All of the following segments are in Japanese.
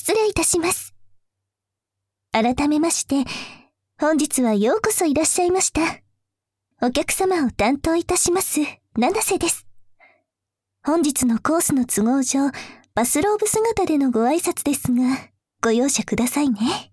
失礼いたします。改めまして、本日はようこそいらっしゃいました。お客様を担当いたします、七瀬です。本日のコースの都合上、バスローブ姿でのご挨拶ですが、ご容赦くださいね。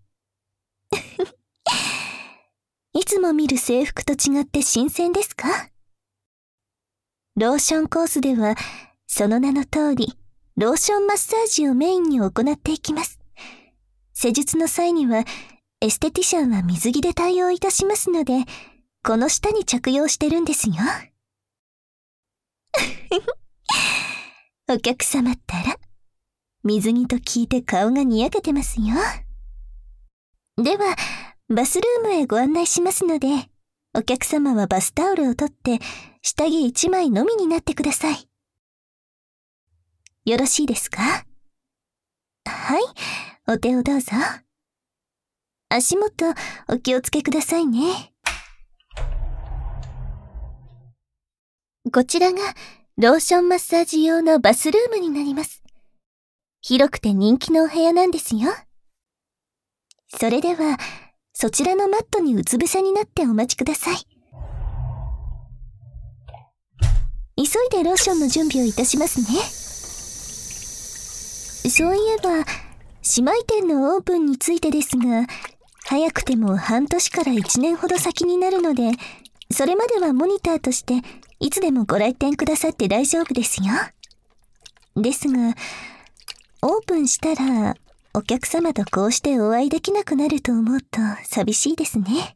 いつも見る制服と違って新鮮ですか？ローションコースでは、その名の通り、ローションマッサージをメインに行っていきます。施術の際には、エステティシャンは水着で対応いたしますので、この下に着用してるんですよ。お客様ったら、水着と聞いて顔がにやけてますよ。では、バスルームへご案内しますので、お客様はバスタオルを取って、下着1枚のみになってください。よろしいですか？はい、お手をどうぞ。足元お気をつけくださいね。こちらがローションマッサージ用のバスルームになります。広くて人気のお部屋なんですよ。それでは、そちらのマットにうつ伏せになってお待ちください。急いでローションの準備をいたしますね。そういえば、姉妹店のオープンについてですが、早くても半年から1年ほど先になるので、それまではモニターとしていつでもご来店くださって大丈夫ですよ。ですが、オープンしたらお客様とこうしてお会いできなくなると思うと寂しいですね。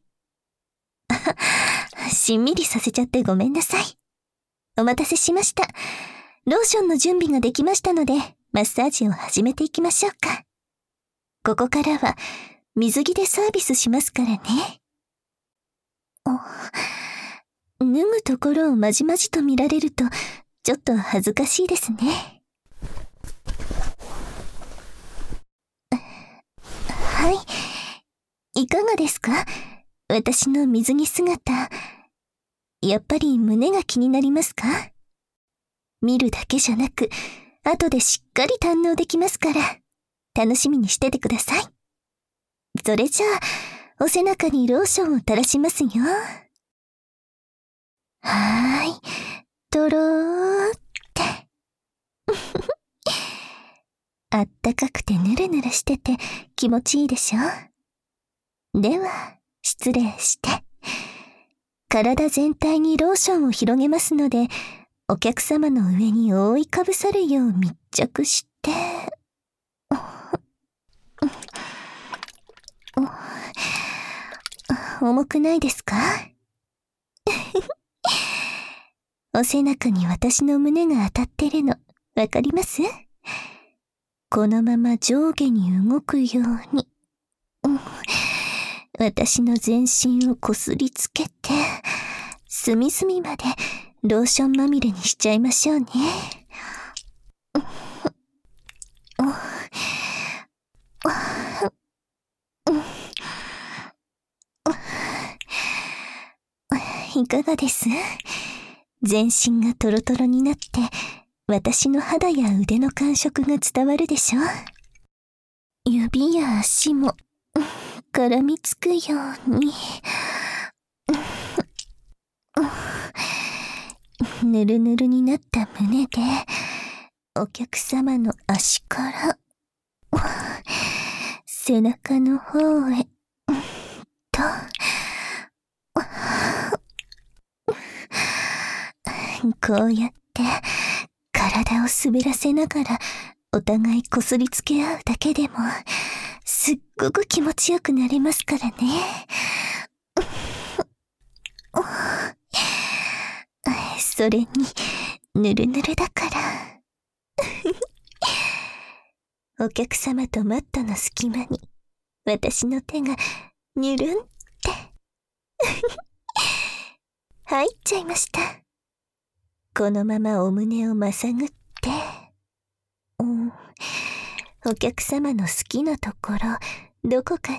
しんみりさせちゃってごめんなさい。お待たせしました。ローションの準備ができましたので、マッサージを始めていきましょうか。ここからは水着でサービスしますからね。脱ぐところをまじまじと見られるとちょっと恥ずかしいですね。はい、いかがですか？私の水着姿。やっぱり胸が気になりますか？見るだけじゃなく、後でしっかり堪能できますから、楽しみにしててください。それじゃあ、お背中にローションを垂らしますよ。はーい、とろーって。あったかくてぬるぬるしてて気持ちいいでしょ？では、失礼して。体全体にローションを広げますので、お客様の上に覆いかぶさるよう密着して、重くないですか？お背中に私の胸が当たってるの、わかります？このまま上下に動くように、私の全身をこすりつけて、隅々までローションまみれにしちゃいましょうね。いかがです？全身がトロトロになって、私の肌や腕の感触が伝わるでしょ？指や足も絡みつくように。ぬるぬるになった胸で、お客様の足から背中の方へと、こうやって体を滑らせながらお互いこすりつけ合うだけでもすっごく気持ちよくなれますからね。それにぬるぬるだからお客様とマットの隙間に私の手がニュルンって入っちゃいました。このままお胸をまさぐって、お客様の好きなところどこかな？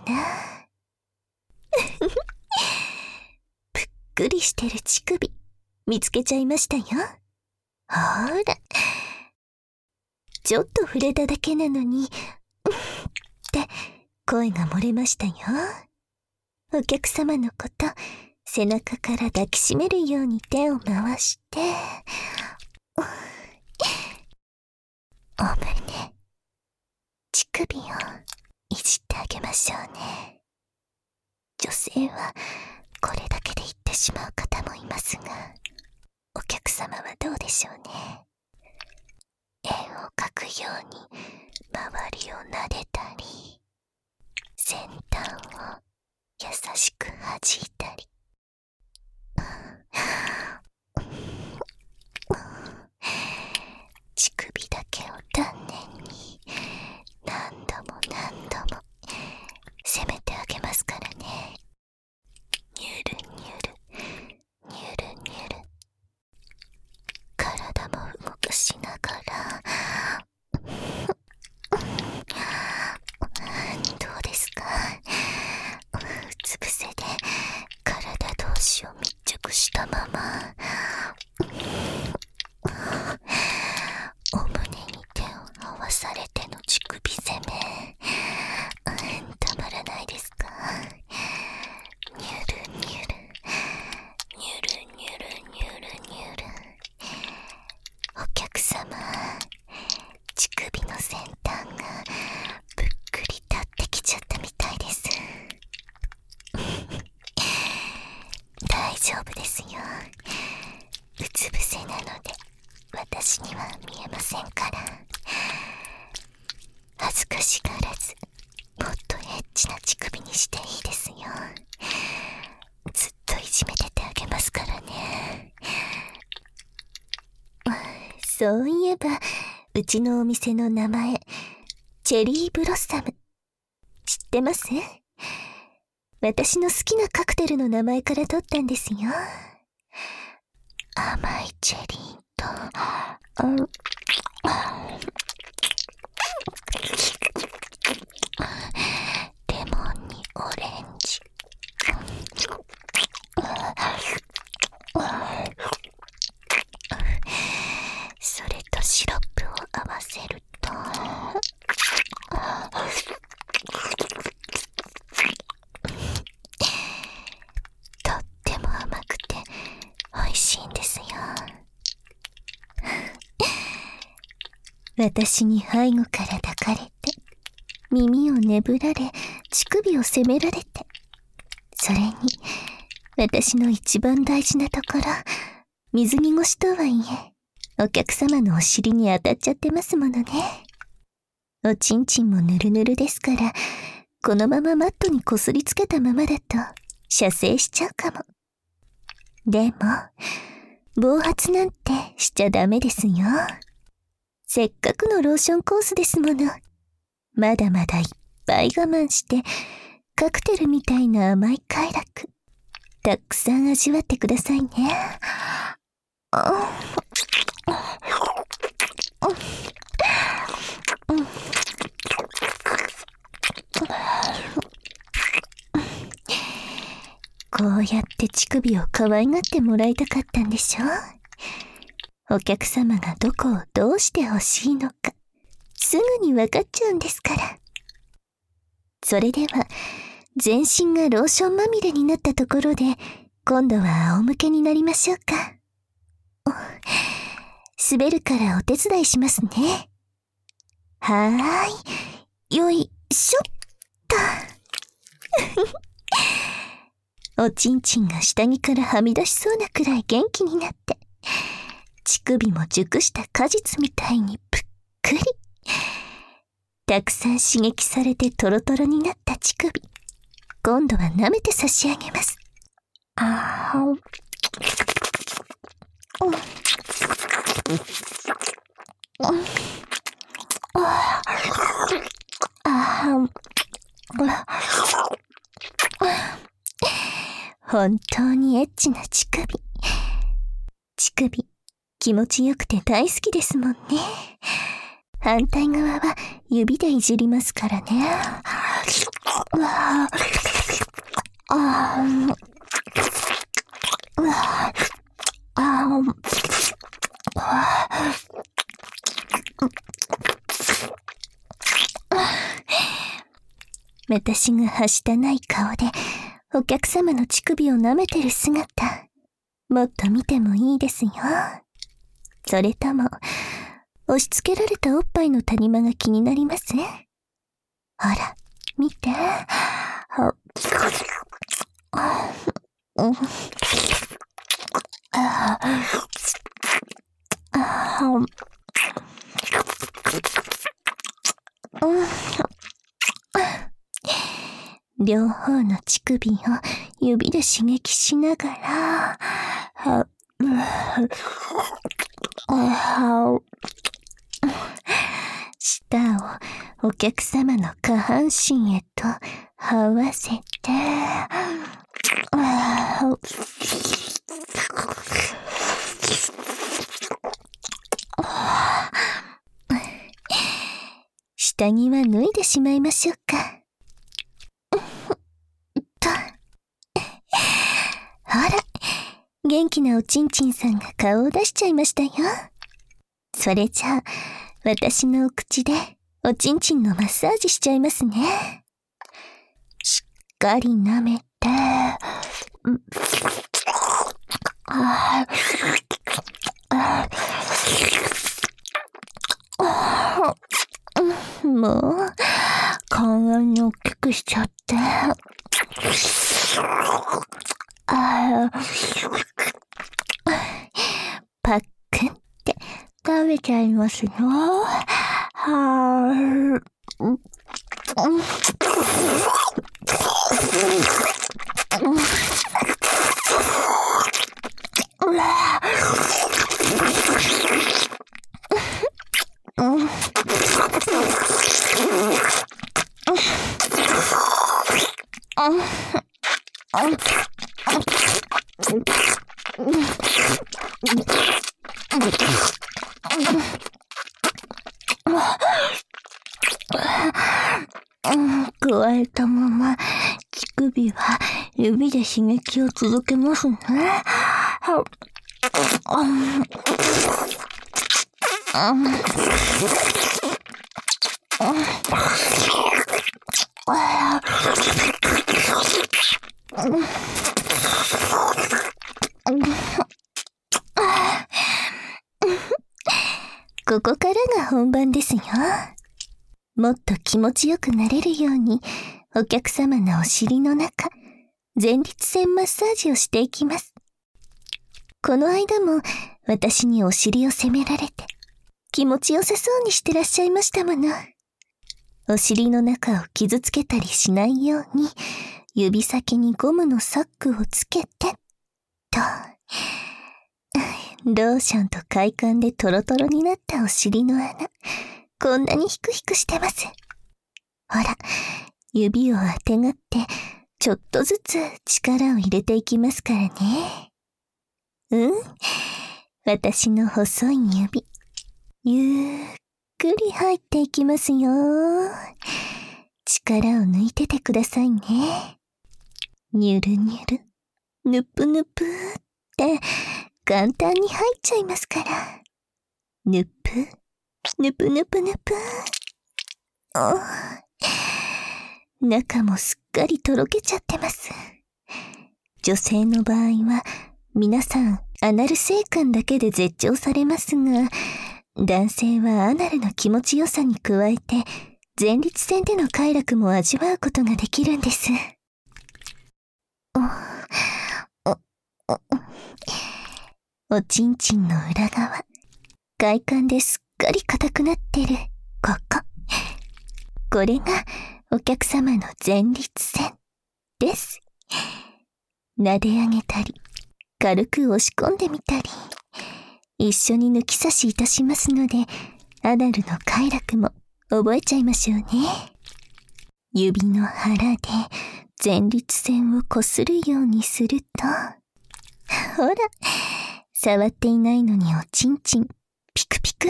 ぷっくりしてる乳首見つけちゃいましたよ。ほら、ちょっと触れただけなのにって声が漏れましたよ。お客様のこと、背中から抱きしめるように手を回して、お胸、乳首をいじってあげましょうね。女性はこれだけで言ってしまう方もいますが、お客様はどうでしょうね。円を描くように周りを撫でたり、先端を優しく弾いたり、乳首だけを丹念に何度も何度も攻めてあげますからね。ニュルニュルニュルニュル、体も動かしながら、どうですか？うつ伏せで体同士を密着したまま、お胸に手を合わされての乳首攻め、たまらないですか？ニュルニュルニュルニュルニュルニュル。お客様、乳首の先端がぷっくり立ってきちゃったみたいです。大丈夫ですよ。うつ伏せなので私には見えませんから。恥ずかしがらず、もっとエッチな乳首にしていいですよ。ずっといじめててあげますからね。そういえば、うちのお店の名前、チェリーブロッサム。知ってます？私の好きなカクテルの名前から取ったんですよ。甘いチェリーと、レモンにオレンジ。それとシロップを合わせると、とっても甘くて美味しいんですよ。私に背後から抱かれて、耳をねぶられ、乳首を責められて、それに私の一番大事なところ、水着越しとはいえお客様のお尻に当たっちゃってますものね。おちんちんもぬるぬるですから、このままマットにこすりつけたままだと射精しちゃうかも。でも暴発なんてしちゃダメですよ。せっかくのローションコースですもの。まだまだいっぱい我慢してカクテルみたいな甘い快楽たくさん味わってくださいね。こうやって乳首を可愛がってもらいたかったんでしょ。お客様がどこをどうして欲しいのかすぐに分かっちゃうんですから。それでは全身がローションまみれになったところで、今度は仰向けになりましょうか。滑るからお手伝いしますね。はーい、よいしょっと。おちんちんが下着からはみ出しそうなくらい元気になって、乳首も熟した果実みたいにぷっくり。たくさん刺激されてトロトロになった乳首、今度は舐めて差し上げます。本当にエッチな乳首。乳首、気持ちよくて大好きですもんね。反対側は指でいじりますからね。 私がはしたない顔でお客様の乳首を舐めてる姿、もっと見てもいいですよ。それとも、押し付けられたおっぱいの谷間が気になります？ほら、見て。両方の乳首を指で刺激しながら、舌をお客様の下半身へと這わせて、下着は脱いでしまいましょうか。ほら、元気なおちんちんさんが顔を出しちゃいましたよ。それじゃあ、私のお口でおちんちんのマッサージしちゃいますね。しっかり舐めて、もう、こんなに大きくしちゃって。パックンって食べちゃいますよ。加えたまま乳首は指で刺激を続けますね。ここからが本番ですよ。もっと気持ちよくなれるように、お客様のお尻の中、前立腺マッサージをしていきます。この間も私にお尻を責められて、気持ちよさそうにしてらっしゃいましたもの。お尻の中を傷つけたりしないように、指先にゴムのサックをつけて、と。ローションと快感でトロトロになったお尻の穴、こんなにヒクヒクしてます。ほら、指をあてがって、ちょっとずつ力を入れていきますからね。私の細い指、ゆっくり入っていきますよ。力を抜いててくださいね。にゅるにゅる、ぬぷぬぷって、簡単に入っちゃいますから。ぬぷ、ぬぷぬぷぬぷ。中もすっかりとろけちゃってます。女性の場合は、皆さんアナル性感だけで絶頂されますが、男性はアナルの気持ちよさに加えて、前立腺での快楽も味わうことができるんです。おちんちんの裏側、快感ですっかり硬くなってる、ここ。これがお客様の前立腺です。撫で上げたり、軽く押し込んでみたり、一緒に抜き差しいたしますので、アナルの快楽も覚えちゃいましょうね。指の腹で前立腺をこするようにすると、ほら、触っていないのにおちんちんピクピクって。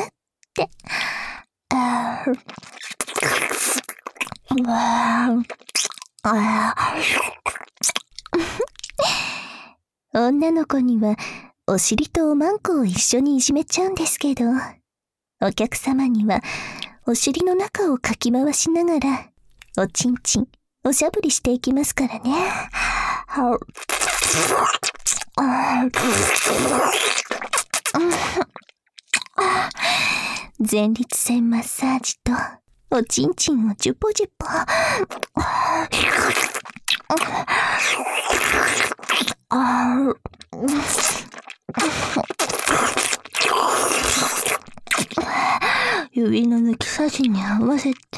女の子にはお尻とおまんこを一緒にいじめちゃうんですけど、お客様にはお尻の中をかき回しながらおちんちんおしゃぶりしていきますからね。前立腺マッサージとおちんちんをジュポジュポ。指の抜き差しに合わせて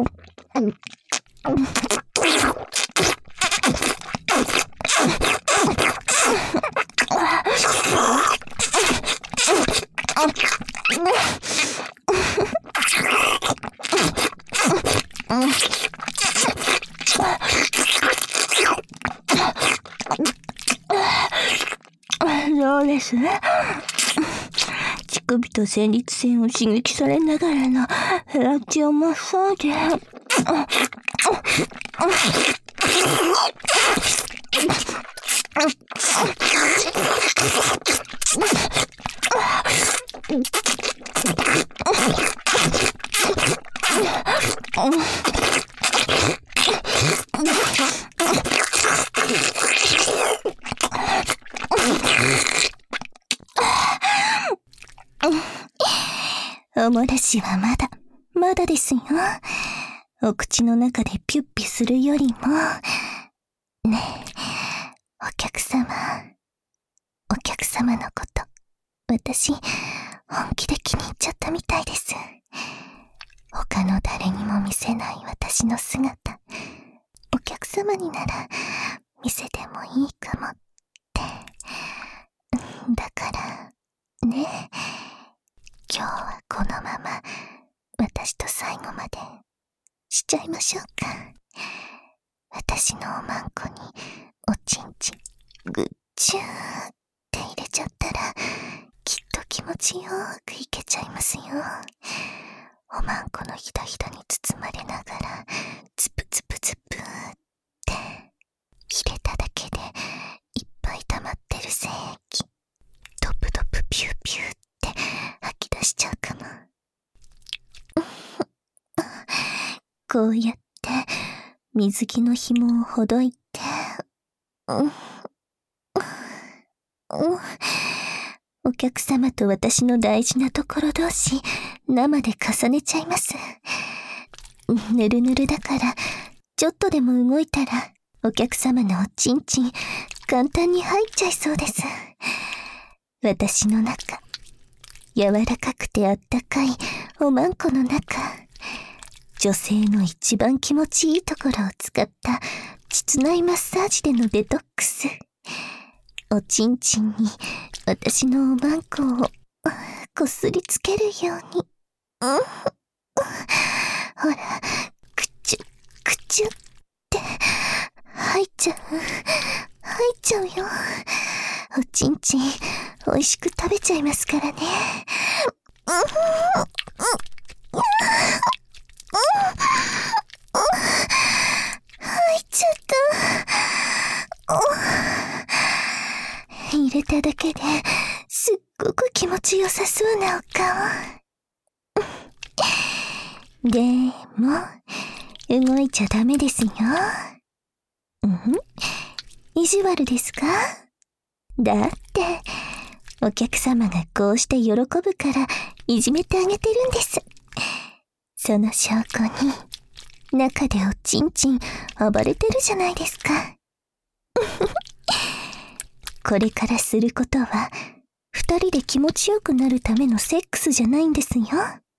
そうですね。乳首と前立腺を刺激されながらのフェラチオマッサージ。おもらしはまだですよ。お口の中でピュッピするよりも。ねえ、お客様のこと、私、本気で気に入っちゃったみたいです。他の誰にも見せない私の姿、お客様になら見せてもいいかもって。だからね、今日はこのまま私と最後までしちゃいましょうか。私のおまんこにおちんちんぐっちゅーって入れちゃったら、きっと気持ちよーくいけちゃいますよ。おまんこのひだひだに包まれながらズプズプズプーって入れただけでいっぱい溜まってる精液、ドプドプピューピューって吐き出しちゃうかも。こうやって水着の紐をほどいて、お客様と私の大事なところ同士、生で重ねちゃいます。ぬるぬるだから、ちょっとでも動いたら、お客様のおちんちん、簡単に入っちゃいそうです。私の中、柔らかくてあったかいおまんこの中、女性の一番気持ちいいところを使った膣内マッサージでのデトックス。おちんちんに私のおまんこをこすりつけるように。ほら、くちゅくちゅって入っちゃうよ。おちんちん美味しく食べちゃいますからね。入っちゃった。入れただけですっごく気持ちよさそうなお顔。でも、動いちゃダメですよ。意地悪ですか？だって、お客様がこうして喜ぶからいじめてあげてるんです。その証拠に、中でおちんちん暴れてるじゃないですか。これからすることは、二人で気持ちよくなるためのセックスじゃないんですよ。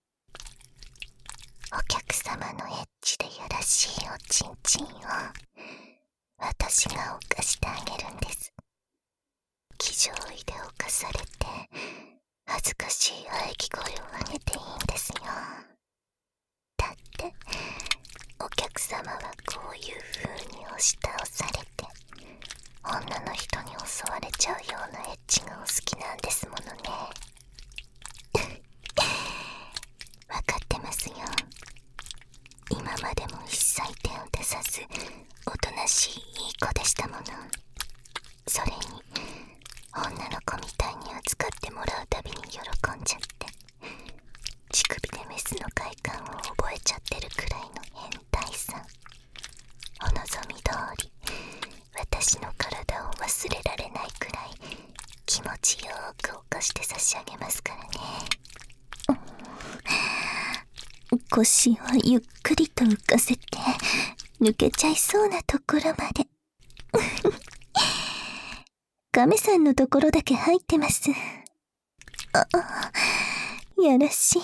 お客様のエッチでやらしいおちんちんを、私が犯してあげるんです。気丈位で犯されて、恥ずかしい喘ぎ声を上げていいんですよ。だって、お客様はこういう風に押し倒されて、女の人に襲われちゃうようなエッチがお好きなんですものね。わかってますよ。今までも一切手を出さず、おとなしいいい子でしたもの。それに、女の子みたいに扱ってもらうたびに喜んじゃって、乳首でメスの快感を覚えちゃってるくらいの変態さん。お望腰をゆっくりと浮かせて抜けちゃいそうなところまで亀さんのところだけ入ってます。やらしい。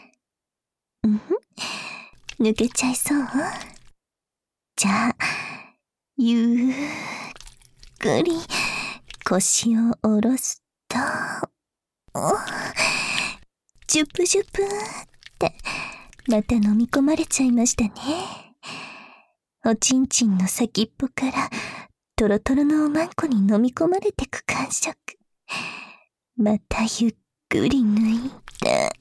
抜けちゃいそう。じゃあゆっくり腰を下ろすと、ジュプジュプってまた飲み込まれちゃいましたね。おちんちんの先っぽからトロトロのおまんこに飲み込まれてく感触。またゆっくり抜いて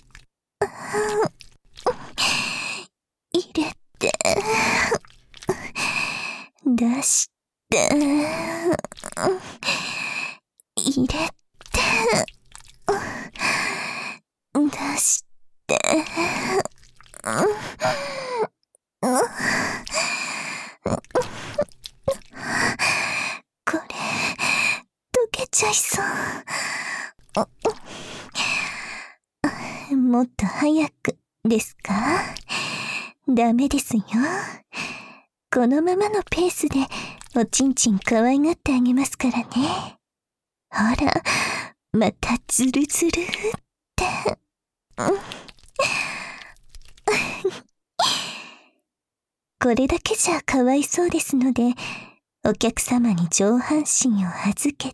入れて出して入れて出してこれ溶けちゃいそう。もっと早くですか？ダメですよ。このままのペースでおちんちん可愛がってあげますからね。ほら、またズルズルって。これだけじゃかわいそうですので、お客様に上半身を預けて、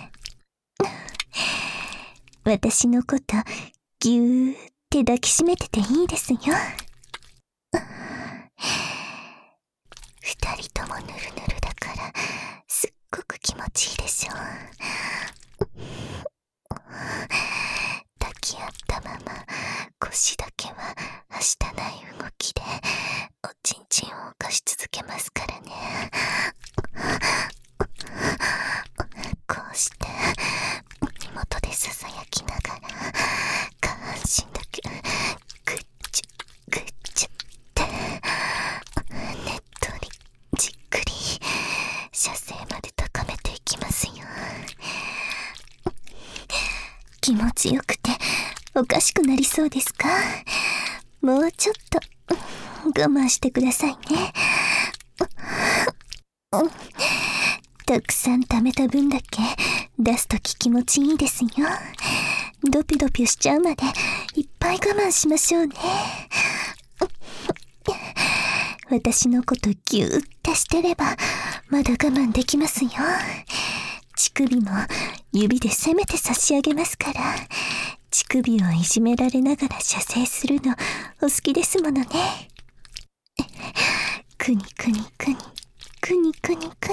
私のことぎゅーって抱きしめてていいですよ。二人ともぬるぬるだからすっごく気持ちいいでしょ。抱き合ったまま腰だけははしたない動きでおちんちんを動かし続けますからね。こうして耳元でささやきながら下半身だけグッチュグッチュってねっとりじっくり射精まで高めていきますよ。気持ちよくておかしくなりそうですか？もうちょっと我慢してくださいね。たくさん溜めた分だけ出すとき気持ちいいですよ。ドピドピしちゃうまでいっぱい我慢しましょうね。私のことぎゅーってしてればまだ我慢できますよ。乳首も指で攻めて差し上げますから。乳首をいじめられながら射精するのお好きですものね。くにくにくにくにくにくに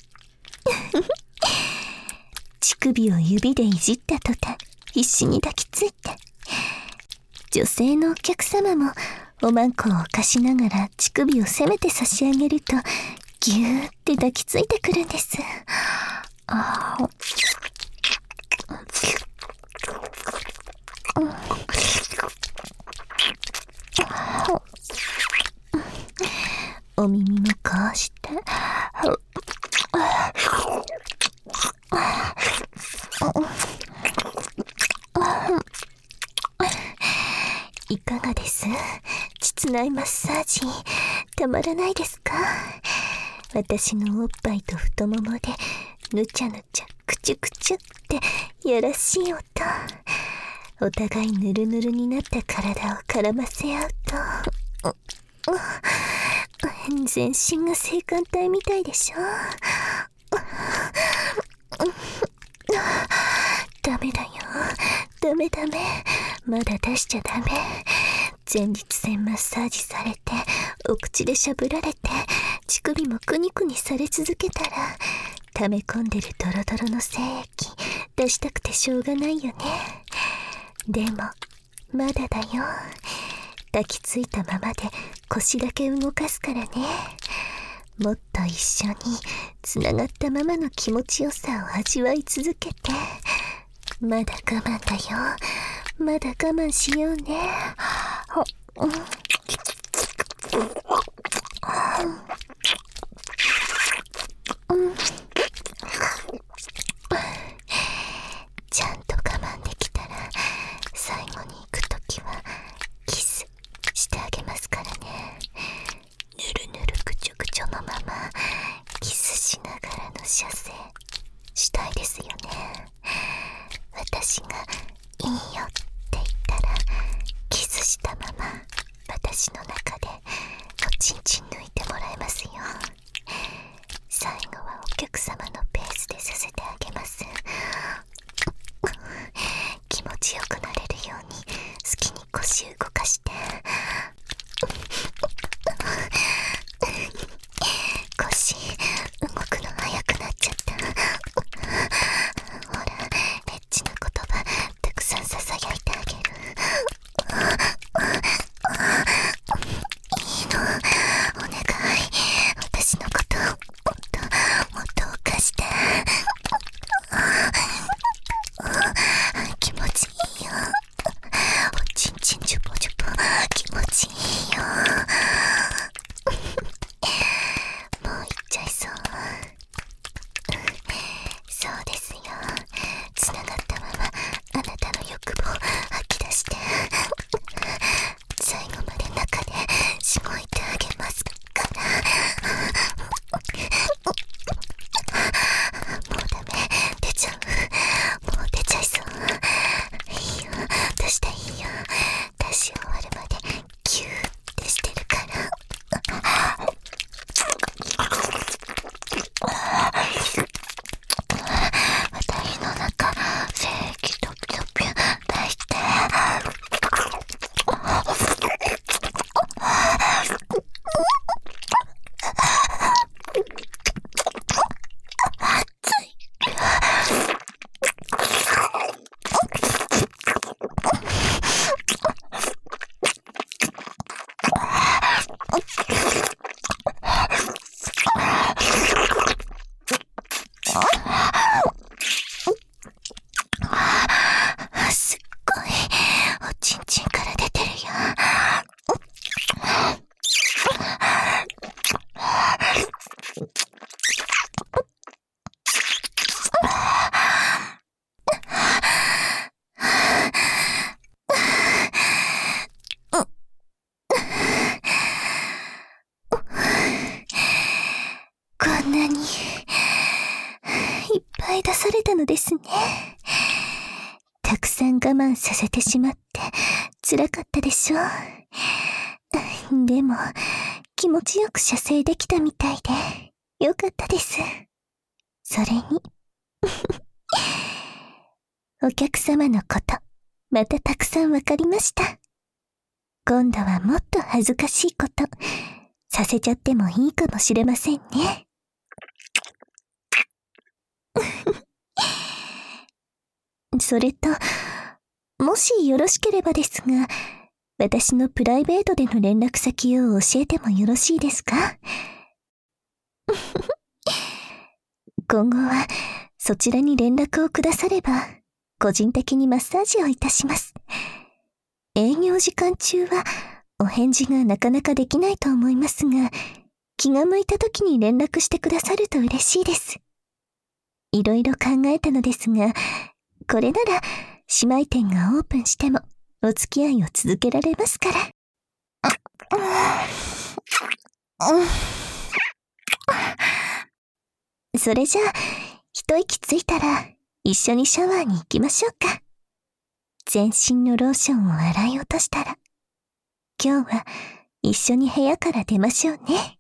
乳首を指でいじった途端必死に抱きついて、女性のお客様もおまんこを貸しながら乳首を攻めて差し上げるとぎゅーって抱きついてくるんです。お耳もこうしていかがです？膣内マッサージたまらないですか？私のおっぱいと太ももでぬちゃぬちゃくちゅくちゅってやらしい音。お互いぬるぬるになった体を絡ませ合うと全身が性感帯みたいでしょ。ダメだよ、ダメダメ、まだ出しちゃダメ。前立腺マッサージされてお口でしゃぶられて乳首もクニクニされ続けたら溜め込んでるドロドロの精液出したくてしょうがないよね。でもまだだよ。抱きついたままで腰だけ動かすからね。もっと一緒につながったままの気持ちよさを味わい続けて。まだ我慢だよ、まだ我慢しようね。ちゃんと我慢できたら最後に行くときはキスしてあげますちんちん抜いてもらいますよ。最後はお客様のペースでさせてあげます。気持ちよくなれるように好きに腰動かして。腰動くの早くなっちゃった。ほら、エッチな言葉たくさんささやいてあげる。いいの、お願い。私のこともっと犯して。気持ちいいよ。おちんちんジュポジュポ気持ちいいよ。もう行っちゃいそう。そうですよ。つながったままあなたの欲望吐き出して、最後まで中でしごいてあげますから。もうダメ、出ちゃう。もう出ちゃいそう。いいよ、出していいよ。出し終わるまでキューってしてるから。私の中正気ドピドピ出して。すっごいおちんちんから出てるよ。こんなにいっぱい出されたのですね。たくさん我慢させてしまって辛かったでしょう。でも気持ちよく射精できたみたいでよかったです。それにお客様のことまたたくさんわかりました。今度はもっと恥ずかしいことさせちゃってもいいかもしれませんね。それと、もしよろしければですが、私のプライベートでの連絡先を教えてもよろしいですか？今後はそちらに連絡をくだされば、個人的にマッサージをいたします。営業時間中はお返事がなかなかできないと思いますが、気が向いた時に連絡してくださると嬉しいです。いろいろ考えたのですが、これなら姉妹店がオープンしてもお付き合いを続けられますから。それじゃあ一息ついたら一緒にシャワーに行きましょうか。全身のローションを洗い落としたら、今日は一緒に部屋から出ましょうね。